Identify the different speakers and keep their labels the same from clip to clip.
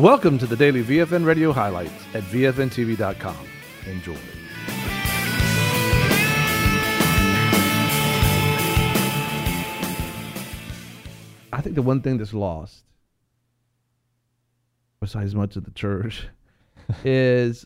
Speaker 1: Welcome to the daily VFN radio highlights at VFNTV.com. Enjoy. I think the one thing that's lost, besides much of the church, is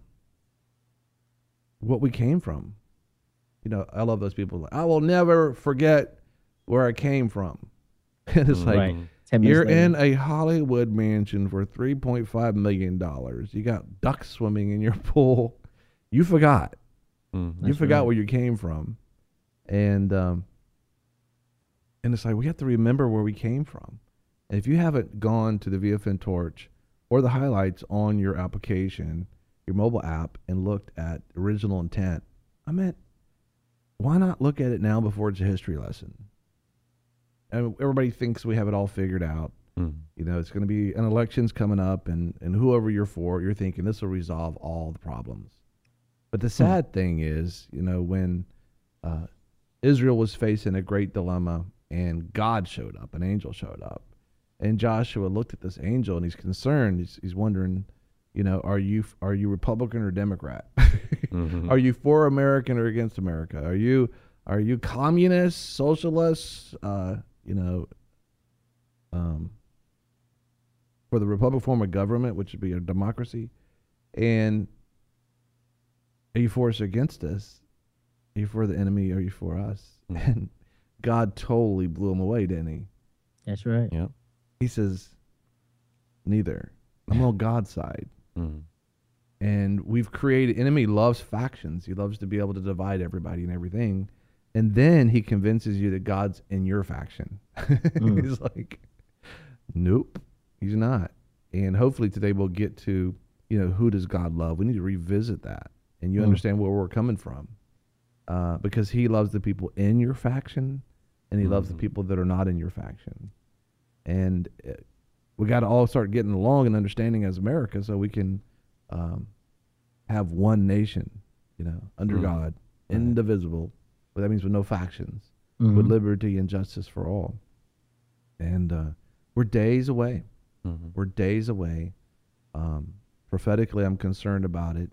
Speaker 1: what we came from. You know, I love those people. Like, I will never forget where I came from. And it's like,
Speaker 2: Right.
Speaker 1: you're in a Hollywood mansion for $3.5 million. You got ducks swimming in your pool. You forgot. You forgot where you came from. And it's like, we have to remember where we came from. And if you haven't gone to the VFN Torch or the highlights on your application, your mobile app, and looked at original intent, I meant, why not look at it now before it's a history lesson? And everybody thinks we have it all figured out. You know, it's going to be an election's coming up, and whoever you're for, you're thinking this will resolve all the problems. But the sad thing is, you know, when Israel was facing a great dilemma and God showed up, an angel showed up, and Joshua looked at this angel and he's concerned. He's wondering, you know, are you Republican or Democrat? Are you for American or against America? Are you communist, socialist, you know, for the Republican form of government, which would be a democracy? And are you for us or against us? Are you for the enemy? Are you for us? And God totally blew him away, didn't he?
Speaker 2: That's right.
Speaker 3: Yeah.
Speaker 1: He says, neither. I'm on God's side. And we've created, enemy loves factions. He loves to be able to divide everybody and everything. And then he convinces you that God's in your faction. He's like, nope, he's not. And hopefully today we'll get to, you know, who does God love? We need to revisit that. And you understand where we're coming from. Because he loves the people in your faction, and he loves the people that are not in your faction. And we got to all start getting along and understanding as America so we can have one nation, you know, under God, indivisible. But that means with no factions, with liberty and justice for all. And we're days away. We're days away. Prophetically, I'm concerned about it.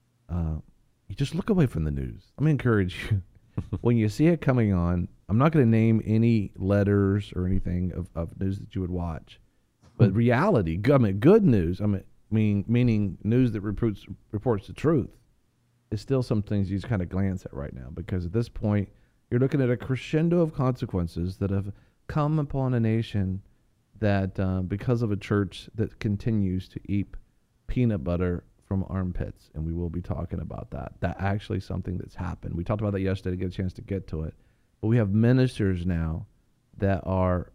Speaker 1: You just look away from the news. I'm going to encourage you. When you see it coming on, I'm not going to name any letters or anything of news that you would watch. But reality, I mean, good news, meaning news that reports the truth, is still some things you just kind of glance at right now. Because at this point, you're looking at a crescendo of consequences that have come upon a nation that, because of a church that continues to eat peanut butter from armpits, and we will be talking about that. That actually something that's happened. We talked about that yesterday to get a chance to get to it. But we have ministers now that are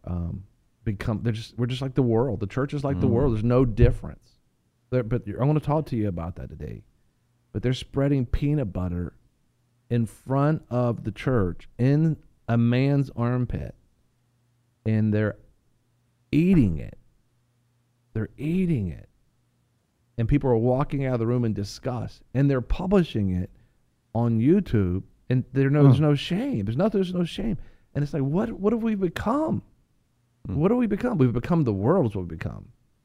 Speaker 1: we're just like the world. The church is like the world. There's no difference. But I want to talk to you about that today. But they're spreading peanut butter in front of the church in a man's armpit, and they're eating it. They're eating it. And people are walking out of the room in disgust, and they're publishing it on YouTube, and there's no shame. There's no shame. And it's like, what have we become? What have we become? We've become the world is what we've become.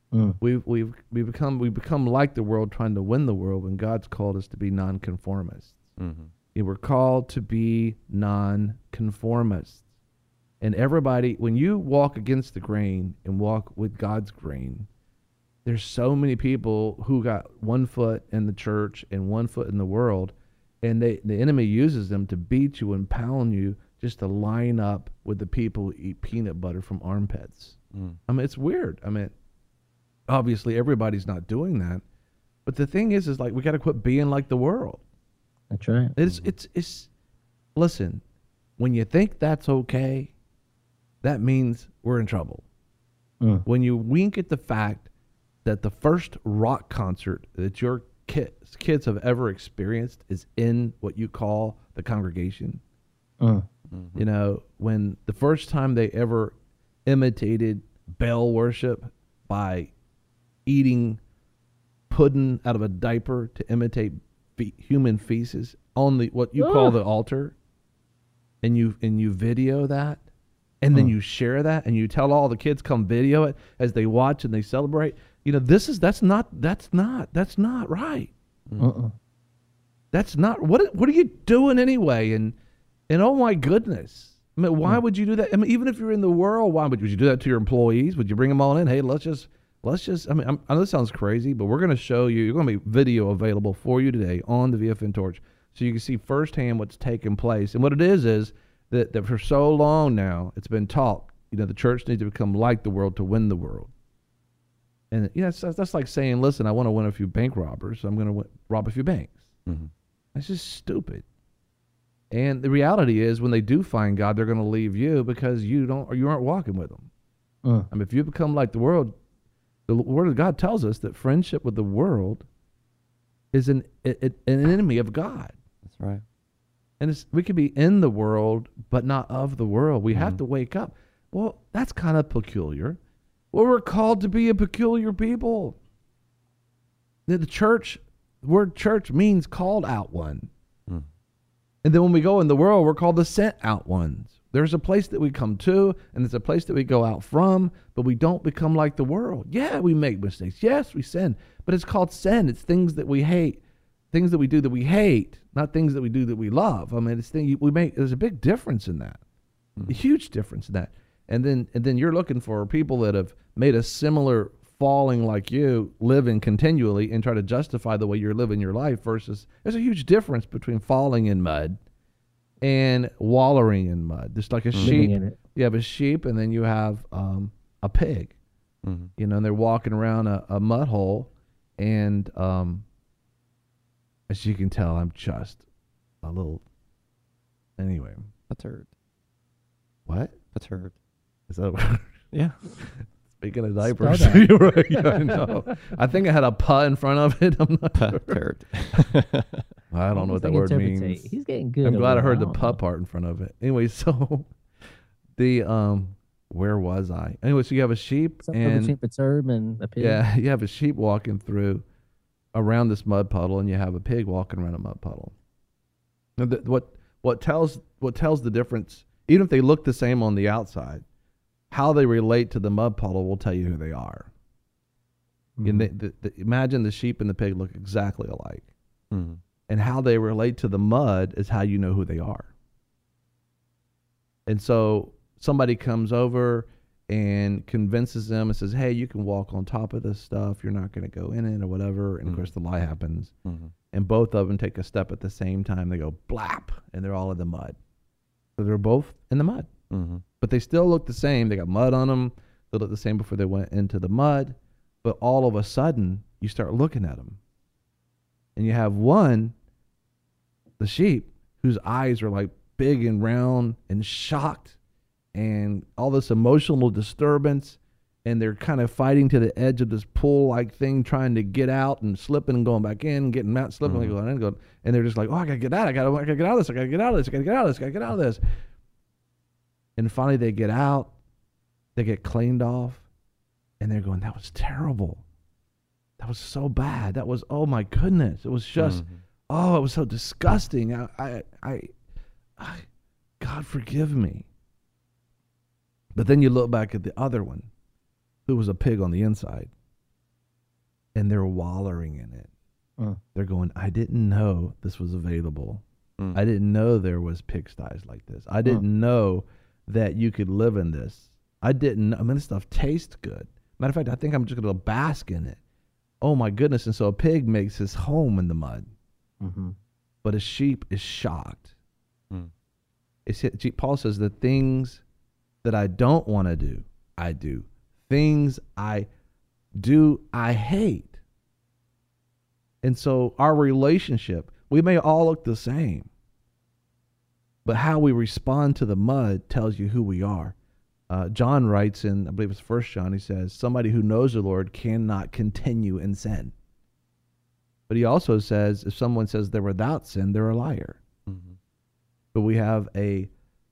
Speaker 1: We've become like the world, trying to win the world, when God's called us to be nonconformists. We're called to be nonconformists. And everybody, when you walk against the grain and walk with God's grain, there's so many people who got one foot in the church and one foot in the world, and the enemy uses them to beat you and pound you just to line up with the people who eat peanut butter from armpits. I mean, it's weird. I mean, obviously everybody's not doing that, but the thing is like, we got to quit being like the world.
Speaker 2: That's right.
Speaker 1: It's listen, when you think that's okay, that means we're in trouble. When you wink at the fact that the first rock concert that your kids have ever experienced is in what you call the congregation. You know, when the first time they ever imitated Baal worship by eating pudding out of a diaper to imitate human feces on what you call the altar, and you video that, and then you share that, and you tell all the kids come video it as they watch and they celebrate. That's not right.
Speaker 2: Uh-uh.
Speaker 1: That's not what are you doing anyway? And oh my goodness, I mean, why would you do that? I mean, even if you're in the world, why would you do that to your employees? Would you bring them all in? Hey, let's just. I mean, I know this sounds crazy, but we're going to show you. You're going to be video available for you today on the VFN Torch, so you can see firsthand what's taking place. And what it is that for so long now it's been taught. The church needs to become like the world to win the world. And that's like saying, listen, I want to win a few bank robbers, so I'm going to rob a few banks. Mm-hmm. That's just stupid. And the reality is, when they do find God, they're going to leave you because you aren't walking with them. I mean, if you become like the world, the Word of God tells us that friendship with the world is an enemy of God.
Speaker 3: That's right.
Speaker 1: And we could be in the world, but not of the world. We have to wake up. Well, that's kind of peculiar. Well, we're called to be a peculiar people. The word church means called out one. And then when we go in the world, we're called the sent out ones. There's a place that we come to, and there's a place that we go out from, but we don't become like the world. Yeah, we make mistakes. Yes, we sin, but it's called sin. It's things that we hate, things that we do that we hate, not things that we do that we love. I mean, it's things we make. There's a big difference in that, a huge difference in that. And then you're looking for people that have made a similar falling like you, living continually and try to justify the way you're living your life versus there's a huge difference between falling in mud and wallowing in mud. Just like a sheep, you have a sheep and then you have a pig, and they're walking around a mud hole. And as you can tell, I'm just a little, anyway.
Speaker 3: A turd.
Speaker 1: What?
Speaker 3: A turd.
Speaker 1: Is that what?
Speaker 3: Yeah.
Speaker 1: Speaking of diapers, you're right. Yeah, I know. I think I had a "puh" in front of it. I'm not sure.
Speaker 3: Turd.
Speaker 1: I don't know what that word means.
Speaker 2: He's getting good.
Speaker 1: I'm glad I heard the "puh" part in front of it. Anyway, so where was I? Anyway, so you have a sheep and
Speaker 2: between a turd and a pig.
Speaker 1: Yeah, you have a sheep walking through around this mud puddle, and you have a pig walking around a mud puddle. Now, what tells the difference, even if they look the same on the outside, how they relate to the mud puddle will tell you who they are. And imagine the sheep and the pig look exactly alike. And how they relate to the mud is how you know who they are. And so somebody comes over and convinces them and says, hey, you can walk on top of this stuff. You're not going to go in it or whatever. And of course the lie happens. And both of them take a step at the same time. They go blap, and they're all in the mud. So they're both in the mud. But they still look the same. They got mud on them. They look the same before they went into the mud. But all of a sudden, you start looking at them. And you have one, the sheep, whose eyes are like big and round and shocked and all this emotional disturbance. And they're kind of fighting to the edge of this pool-like thing, trying to get out and slipping and going back in, getting out, slipping and going in, going. And they're just like, oh, I got to get out. I got to get out of this. I got to get out of this. I got to get out of this. I got to get out of this. And finally they get out, they get cleaned off, and they're going, that was terrible. That was so bad. That was, oh my goodness. It was just, it was so disgusting. God forgive me. But then you look back at the other one, who was a pig on the inside, and they're wallowing in it. They're going, I didn't know this was available. I didn't know there was pigsties like this. I didn't know that you could live in this. This stuff tastes good. Matter of fact, I think I'm just going to bask in it. Oh my goodness. And so a pig makes his home in the mud. But a sheep is shocked. Paul says, the things that I don't want to do, I do. Things I do, I hate. And so our relationship, we may all look the same, but how we respond to the mud tells you who we are. John writes in, I believe it's 1 John, he says, somebody who knows the Lord cannot continue in sin. But he also says, if someone says they're without sin, they're a liar. But we have that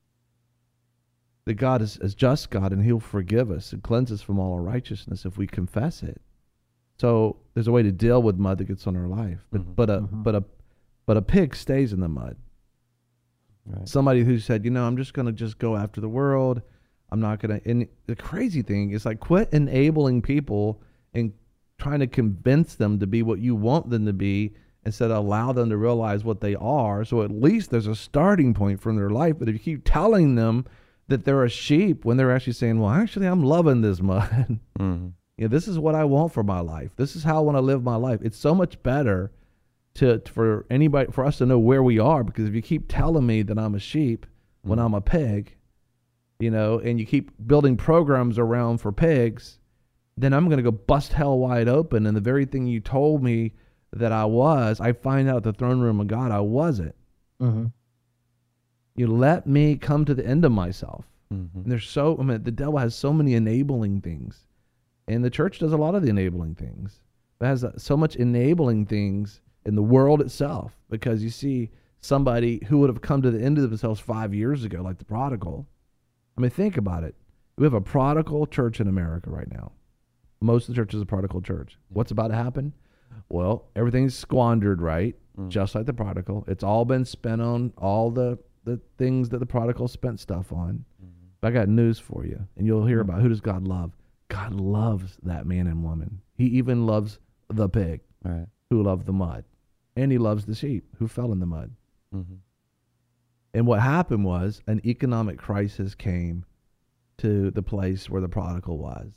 Speaker 1: God is just God, and he'll forgive us and cleanse us from all unrighteousness if we confess it. So there's a way to deal with mud that gets on our life. But a pig stays in the mud. Right. Somebody who said, I'm just going to go after the world. I'm not going to. And the crazy thing is, like, quit enabling people and trying to convince them to be what you want them to be instead of allow them to realize what they are. So at least there's a starting point from their life. But if you keep telling them that they're a sheep when they're actually saying, well, actually, I'm loving this mud. Mm-hmm. This is what I want for my life. This is how I want to live my life. It's so much better for us to know where we are, because if you keep telling me that I'm a sheep when I'm a pig, and you keep building programs around for pigs, then I'm going to go bust hell wide open. And the very thing you told me that I find out at the throne room of God, I wasn't. Mm-hmm. You let me come to the end of myself. Mm-hmm. And the devil has so many enabling things. And the church does a lot of the enabling things. It has so much enabling things in the world itself, because you see somebody who would have come to the end of themselves 5 years ago, like the prodigal. Think about it. We have a prodigal church in America right now. Most of the church is a prodigal church. What's about to happen? Well, everything's squandered, right? Just like the prodigal. It's all been spent on all the things that the prodigal spent stuff on. But I got news for you, and you'll hear about who does God love. God loves that man and woman. He even loves the pig, right, who loved the mud. And he loves the sheep who fell in the mud. Mm-hmm. And what happened was an economic crisis came to the place where the prodigal was.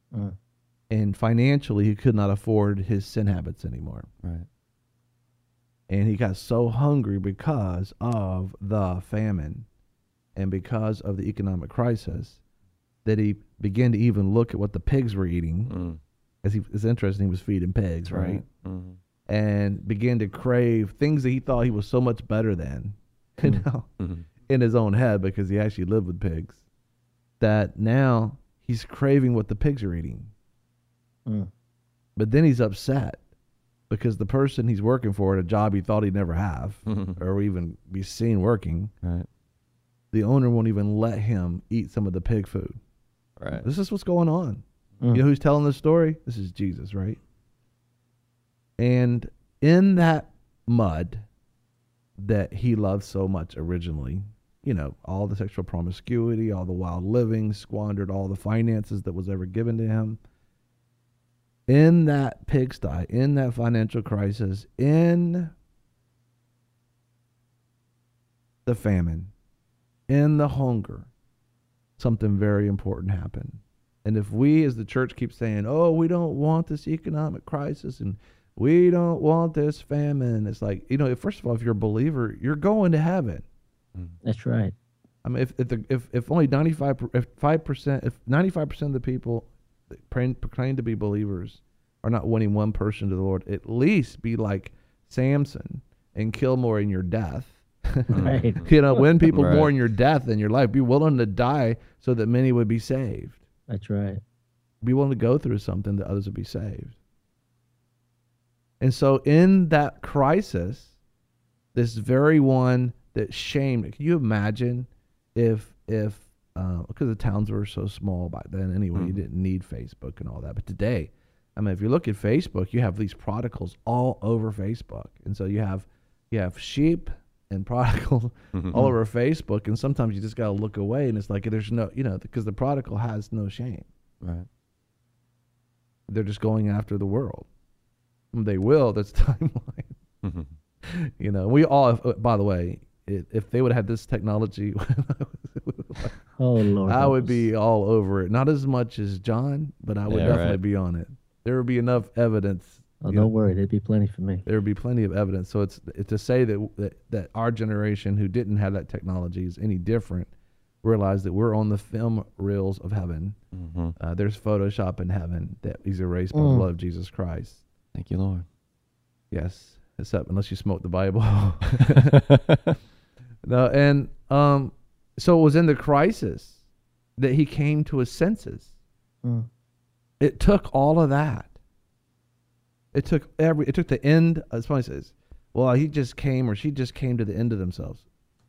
Speaker 1: And financially, he could not afford his sin habits anymore. Right. And he got so hungry because of the famine and because of the economic crisis that he began to even look at what the pigs were eating. It's interesting, he was feeding pigs, right? Mm-hmm. And began to crave things that he thought he was so much better than, in his own head, because he actually lived with pigs, that now he's craving what the pigs are eating. But then he's upset because the person he's working for at a job he thought he'd never have or even be seen working, right, the owner won't even let him eat some of the pig food. Right. This is what's going on. You know who's telling this story? This is Jesus, right? And in that mud that he loved so much originally, all the sexual promiscuity, all the wild living, squandered all the finances that was ever given to him, in that pigsty, in that financial crisis, in the famine, in the hunger, something very important happened. And if we as the church keep saying, oh, we don't want this economic crisis and we don't want this famine, it's like, first of all, if you're a believer, you're going to heaven.
Speaker 2: That's right.
Speaker 1: If only 95% of the people that proclaim to be believers are not winning one person to the Lord, at least be like Samson and kill more in your death. Right. Win people more in your death than your life. Be willing to die so that many would be saved.
Speaker 2: That's right.
Speaker 1: Be willing to go through something that others would be saved. And so in that crisis, this very one that shamed, can you imagine if because the towns were so small back then anyway, you didn't need Facebook and all that. But today, if you look at Facebook, you have these prodigals all over Facebook. And so you have sheep and prodigal all over Facebook, and sometimes you just got to look away, and it's like there's no, because the prodigal has no shame. Right. They're just going after the world. They will. That's timeline. We all, by the way, if they would have had this technology,
Speaker 2: oh Lord,
Speaker 1: I would be all over it. Not as much as John, but I would definitely be on it. There would be enough evidence.
Speaker 2: Oh, don't worry, there'd be plenty for me.
Speaker 1: There would be plenty of evidence. So it's to say that our generation who didn't have that technology is any different. Realize that we're on the film reels of heaven. There's Photoshop in heaven that is erased by the blood of Jesus Christ.
Speaker 3: Thank you, Lord.
Speaker 1: Yes, except unless you smoke the Bible. No, and so it was in the crisis that he came to his senses. It took all of that. It took the end. Somebody says, well, he just came or she just came to the end of themselves.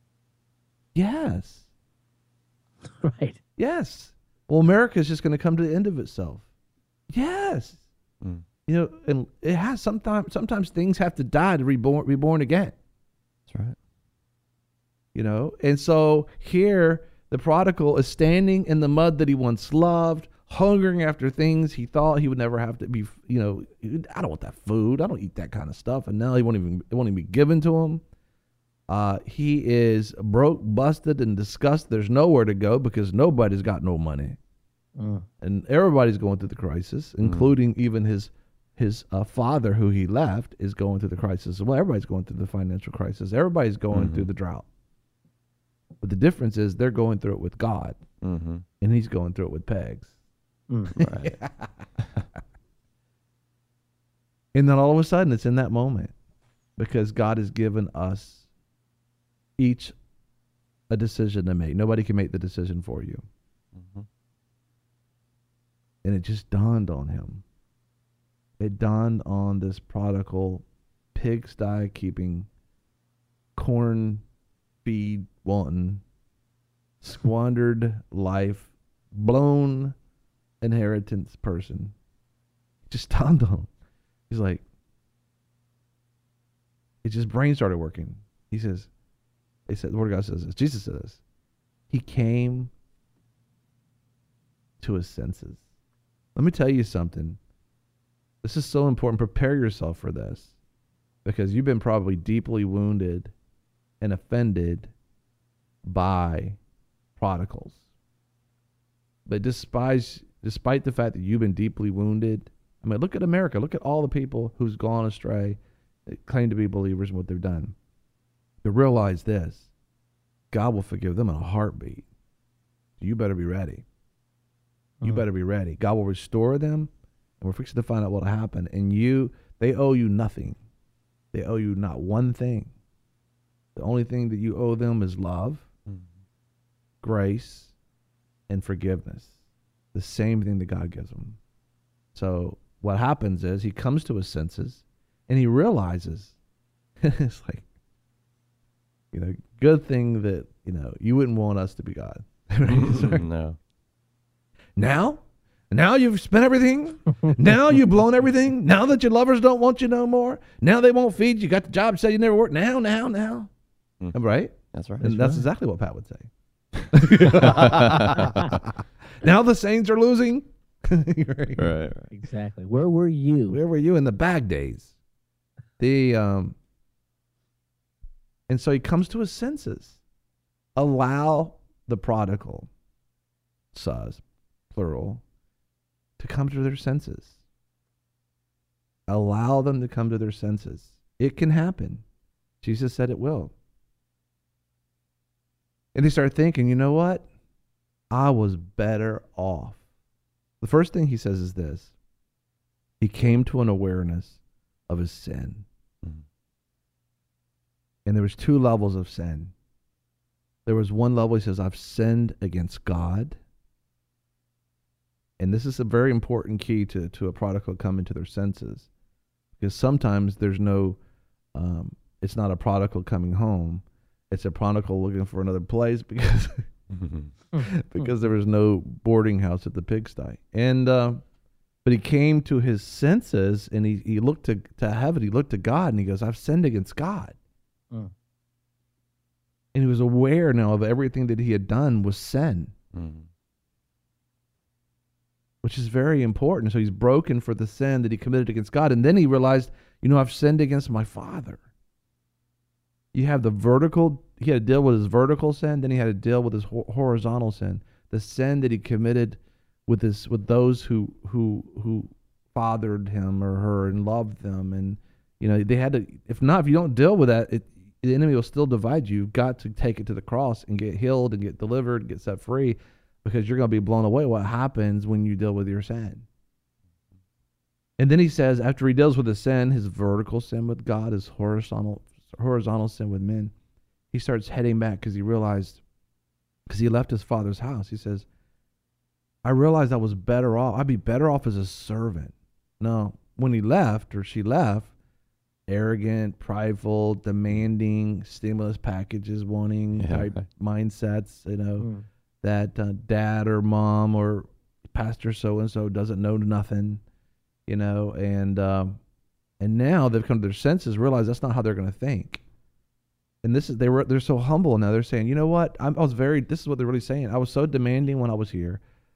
Speaker 1: Yes.
Speaker 2: Right.
Speaker 1: Yes. Well, America is just going to come to the end of itself. Yes. And it has sometimes things have to die to be born again.
Speaker 3: That's right.
Speaker 1: And so here the prodigal is standing in the mud that he once loved, hungering after things he thought he would never have to be. I don't want that food. I don't eat that kind of stuff. And now it won't even be given to him. He is broke, busted, and disgusted. There's nowhere to go because nobody's got no money. And everybody's going through the crisis, including even his father, who he left, is going through the crisis. Well, everybody's going through the financial crisis. Everybody's going through the drought. But the difference is they're going through it with God, and he's going through it with pegs.
Speaker 3: Right.
Speaker 1: And then all of a sudden, it's in that moment because God has given us each a decision to make. Nobody can make the decision for you. And it just dawned on him. It dawned on this prodigal, pigsty keeping, corn feed wanting, squandered life, blown inheritance person. It just dawned on him. He's like, his brain started working. The Word of God says this. Jesus says, he came to his senses. Let me tell you something. This is so important. Prepare yourself for this because you've been probably deeply wounded and offended by prodigals. But despite the fact that you've been deeply wounded, I mean, look at America. Look at all the people who's gone astray that claim to be believers and what they've done. To realize this, God will forgive them in a heartbeat. You better be ready. You better be ready. God will restore them, and we're fixing to find out what will happen. And they owe you nothing. They owe you not one thing. The only thing that you owe them is love, grace, and forgiveness. The same thing that God gives them. So what happens is he comes to his senses, and he realizes, it's like, good thing that, you wouldn't want us to be God.
Speaker 3: No.
Speaker 1: Now you've spent everything. Now you've blown everything. Now that your lovers don't want you no more. Now they won't feed you. Got the job, said you never worked. Now. Right?
Speaker 3: That's right.
Speaker 1: And that's exactly what Pat would say. Now the Saints are losing.
Speaker 3: Right.
Speaker 2: Exactly. Where were you?
Speaker 1: Where were you in the bag days? And so he comes to his senses. Allow the prodigal, plural, to come to their senses. Allow them to come to their senses. It can happen. Jesus said it will. And they start thinking, you know what? I was better off. The first thing he says is this. He came to an awareness of his sin. And there was two levels of sin. There was one level, he says, I've sinned against God. And this is a very important key to a prodigal coming to their senses. Because sometimes there's no, it's not a prodigal coming home. It's a prodigal looking for another place because there was no boarding house at the pigsty. And but he came to his senses and he looked to heaven. He looked to God and he goes, I've sinned against God. And he was aware now of everything that he had done was sin. Which is very important. So he's broken for the sin that he committed against God. And then he realized, I've sinned against my Father. You have he had to deal with his vertical sin, then he had to deal with his horizontal sin. The sin that he committed with those who fathered him or her and loved them. And, they had to, if you don't deal with that, the enemy will still divide you. You've got to take it to the cross and get healed and get delivered and get set free. Because you're going to be blown away what happens when you deal with your sin. And then he says, after he deals with his sin, his vertical sin with God, his horizontal sin with men, he starts heading back because he realized, because he left his father's house, he says, I realized I was better off. I'd be better off as a servant. No, when he left or she left, arrogant, prideful, demanding, stimulus packages wanting type mindsets, that dad or mom or pastor so-and-so doesn't know nothing, and now they've come to their senses, realize that's not how they're going to think. And they're so humble now. They're saying, you know what? This is what they're really saying. I was so demanding when I was here.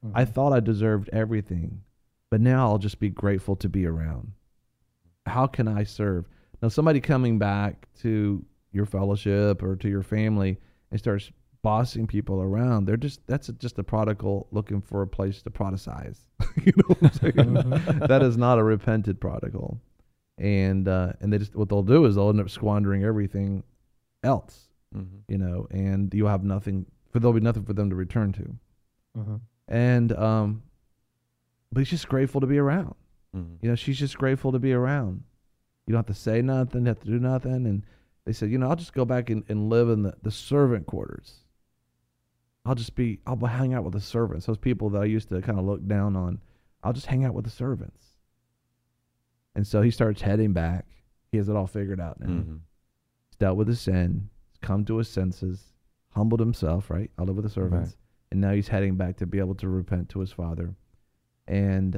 Speaker 1: I thought I deserved everything, but now I'll just be grateful to be around. How can I serve? Now, somebody coming back to your fellowship or to your family and starts bossing people around, that's just a prodigal looking for a place to proticize. You know what I'm saying? That is not a repented prodigal. And they just, what they'll do is they'll end up squandering everything else, you know, and you'll have nothing, there'll be nothing for them to return to. And, but he's just grateful to be around. You know, she's just grateful to be around. You don't have to say nothing, you have to do nothing. And they said, you know, I'll just go back and live in the servant quarters. I'll hang out with the servants. Those people that I used to kind of look down on, I'll just hang out with the servants. And so he starts heading back. He has it all figured out now. He's dealt with his sin, he's come to his senses, humbled himself, right? I'll live with the servants. Right. And now he's heading back to be able to repent to his father. And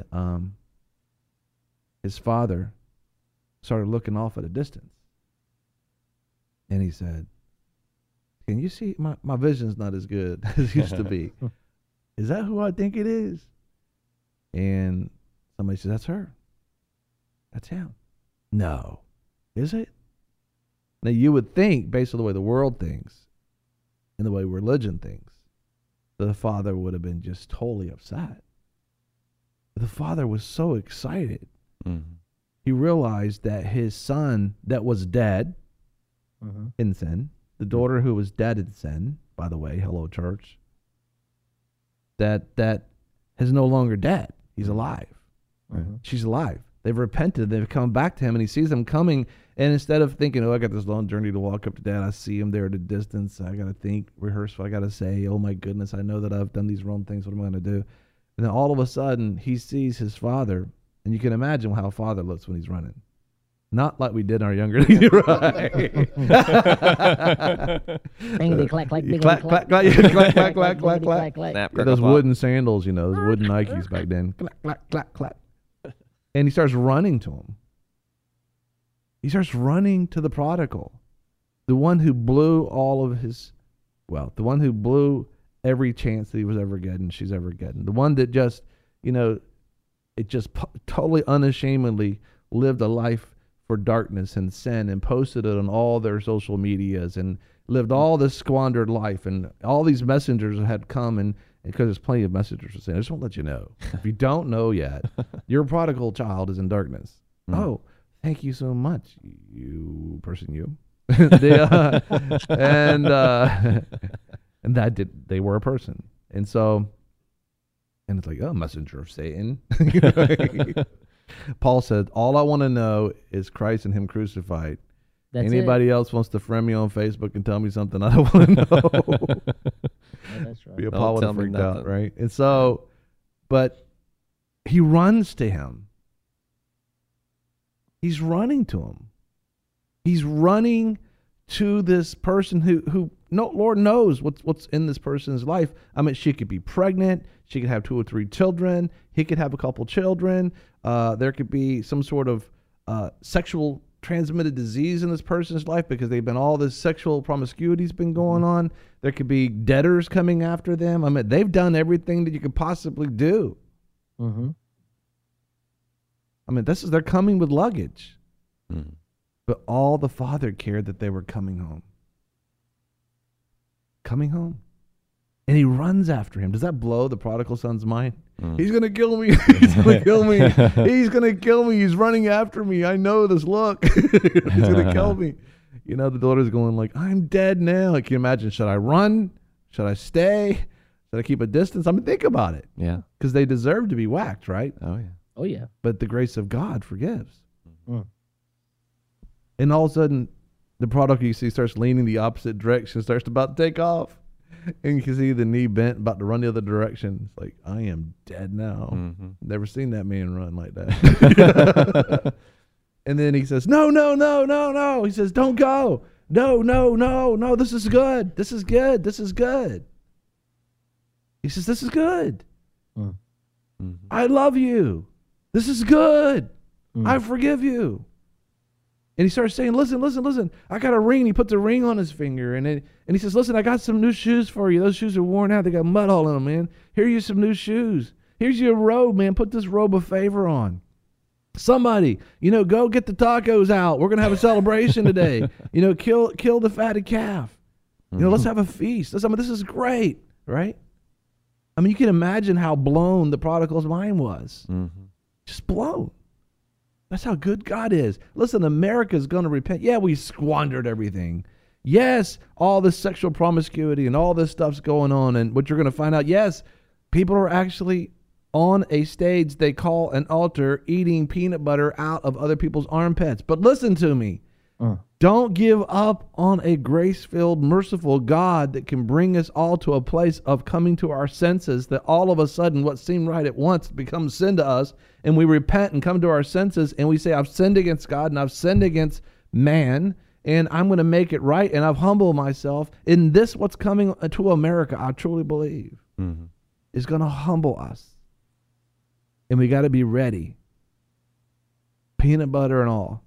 Speaker 1: his father started looking off at a distance. And he said, can you see my vision's not as good as it used to be? Is that who I think it is? And somebody says, that's her. That's him. No. Is it? Now you would think, based on the way the world thinks and the way religion thinks, the father would have been just totally upset. But the father was so excited. He realized that his son that was dead in sin, the daughter who was dead in sin, by the way, hello church, that is no longer dead. He's alive. She's alive. They've repented. They've come back to him, and he sees them coming. And instead of thinking, oh, I got this long journey to walk up to dad, I see him there at a distance. I got to think, rehearse what I got to say. Oh, my goodness, I know that I've done these wrong things. What am I going to do? And then all of a sudden, he sees his father. And you can imagine how a father looks when he's running. Not like we did in our younger days, right?
Speaker 2: Bingity clack clack, bingity
Speaker 1: clack clack clack, yeah, clack clack clack clack clack.
Speaker 3: Snap,
Speaker 1: Yeah, those wooden sandals, you know, those wooden Nikes back then. Clack clack clack clack. And he starts running to him. He starts running to the prodigal, the one who blew all of his, well, the one who blew every chance that he was ever getting, she's ever getting, the one that just, you know, it just totally unashamedly lived a life for darkness and sin and posted it on all their social medias and lived all this squandered life. And all these messengers had come, and because there's plenty of messengers saying, I just want to let you know, if you don't know yet, your prodigal child is in darkness. Oh, thank you so much, you person, you. And that they were a person. And so, and it's like, oh, messenger of Satan. Paul said, all I want to know is Christ and him crucified.
Speaker 2: That's
Speaker 1: Anybody else wants to friend me on Facebook and tell me something I don't want to know?
Speaker 2: Yeah, that's right.
Speaker 1: Yeah, Paul would have freaked out, right? And so, but he runs to him. He's running to him. He's running to this person who no, Lord knows what's in this person's life. I mean, she could be pregnant. She could have 2 or 3 children. He could have a couple children. There could be some sort of sexual transmitted disease in this person's life because they've been all this sexual promiscuity's been going on. There could be debtors coming after them. I mean, they've done everything that you could possibly do. I mean, they're coming with luggage. But all the father cared that they were coming home. Coming home. And he runs after him. Does that blow the prodigal son's mind? He's going to kill me. He's going to kill me. He's going to kill me. He's running after me. I know this look. He's going to kill me. You know, the daughter's going like, I'm dead now. Like, can you imagine? Should I run? Should I stay? Should I keep a distance? I mean, think about it.
Speaker 3: Yeah.
Speaker 1: Because they deserve to be whacked, right?
Speaker 3: Oh, yeah.
Speaker 2: Oh, yeah.
Speaker 1: But the grace of God forgives. And all of a sudden, the prodigal, you see, starts leaning the opposite direction, starts about to take off. And you can see the knee bent, about to run the other direction. It's like, I am dead now. Never seen that man run like that. And then he says, no, no, no, no, no. He says, don't go. No, no, no, no. This is good. This is good. This is good. He says, this is good. I love you. This is good. I forgive you. And he starts saying, listen, I got a ring. He puts a ring on his finger. And he says, listen, I got some new shoes for you. Those shoes are worn out. They got mud all in them, man. Here are you some new shoes. Here's your robe, man. Put this robe of favor on. Somebody, go get the tacos out. We're going to have a celebration today. Kill the fatted calf. Let's have a feast. This is great, right? I mean, you can imagine how blown the prodigal's mind was. Mm-hmm. Just blown. That's how good God is. Listen, America's going to repent. Yeah, we squandered everything. Yes, all this sexual promiscuity and all this stuff's going on. And what you're going to find out, yes, people are actually on a stage they call an altar eating peanut butter out of other people's armpits. But listen to me. Don't give up on a grace-filled, merciful God that can bring us all to a place of coming to our senses, that all of a sudden what seemed right at once becomes sin to us, and we repent and come to our senses, and we say, I've sinned against God, and I've sinned against man, and I'm going to make it right, and I've humbled myself. In this, what's coming to America, I truly believe, is going to humble us. And we got to be ready, peanut butter and all,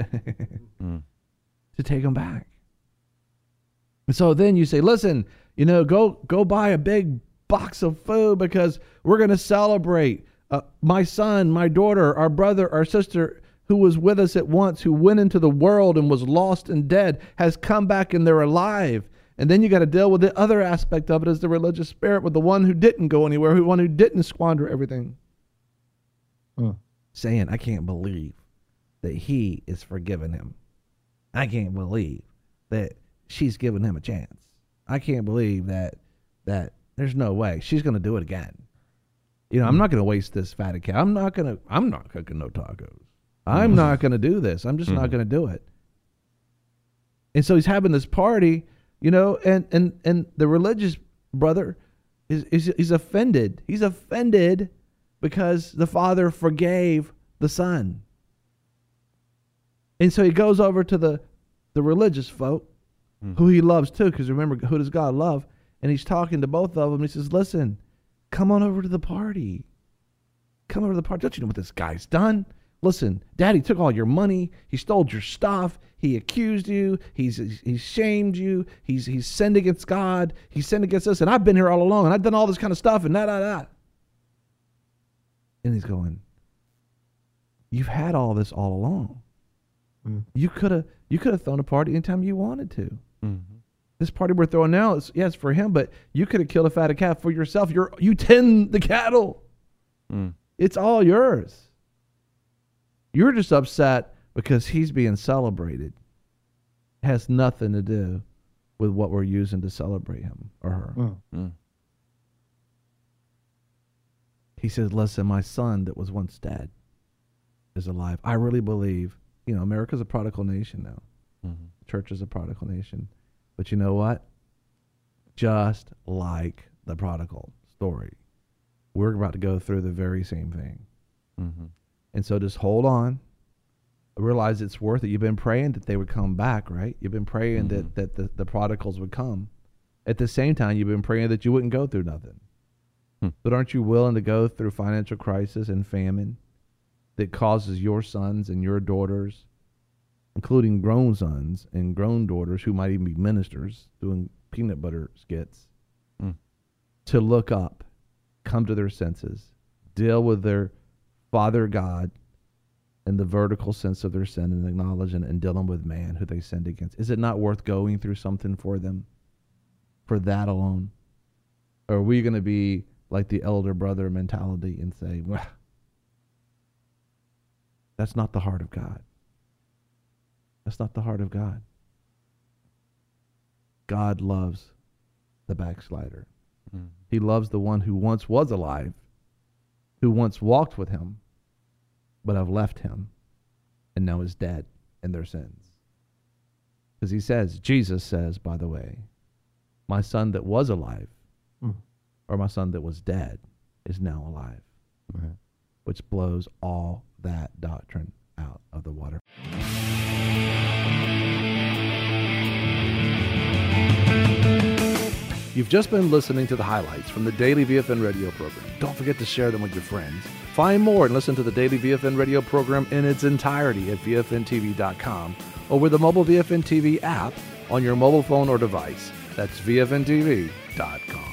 Speaker 1: to take them back. And so then you say, listen, go buy a big box of food because we're going to celebrate. My son, my daughter, our brother, our sister who was with us at once, who went into the world and was lost and dead, has come back and they're alive. And then you got to deal with the other aspect of it as the religious spirit, with the one who didn't go anywhere, the one who didn't squander everything. Saying, I can't believe that he is forgiving him. I can't believe that she's giving him a chance. I can't believe that there's no way she's going to do it again. I'm not going to waste this fatted cow. I'm not cooking no tacos. I'm not going to do this. I'm just not going to do it. And so he's having this party, and the religious brother is offended. He's offended because the father forgave the son. And so he goes over to the religious folk, who he loves too, because remember, who does God love? And he's talking to both of them. He says, listen, come on over to the party. Come over to the party. Don't you know what this guy's done? Listen, Daddy took all your money. He stole your stuff. He accused you. He's shamed you. He's sinned against God. He's sinned against us. And I've been here all along, and I've done all this kind of stuff, and da. And he's going, you've had all this all along. You could have thrown a party anytime you wanted to. This party we're throwing now is, yes, for him, but you could have killed a fatted calf for yourself. You tend the cattle. It's all yours. You're just upset because he's being celebrated. It has nothing to do with what we're using to celebrate him or her. He says, listen, my son that was once dead is alive. I really believe, America's a prodigal nation now. Church is a prodigal nation. But you know what? Just like the prodigal story, we're about to go through the very same thing. And so just hold on. Realize it's worth it. You've been praying that they would come back, right? You've been praying that the prodigals would come. At the same time, you've been praying that you wouldn't go through nothing. But aren't you willing to go through financial crisis and famine that causes your sons and your daughters, including grown sons and grown daughters who might even be ministers doing peanut butter skits, to look up, come to their senses, deal with their Father God and the vertical sense of their sin, and acknowledge and dealing with man who they sinned against? Is it not worth going through something for them, for that alone? Or are we going to be like the elder brother mentality and say, well, that's not the heart of God. That's not the heart of God. God loves the backslider. He loves the one who once was alive, who once walked with him, but have left him and now is dead in their sins. Because Jesus says, by the way, my son that was alive, or my son that was dead, is now alive. Right. Which blows all that doctrine out of the water. You've just been listening to the highlights from the daily VFN radio program. Don't forget to share them with your friends. Find more and listen to the daily VFN radio program in its entirety at VFNTV.com or with the mobile VFN TV app on your mobile phone or device. That's VFNTV.com.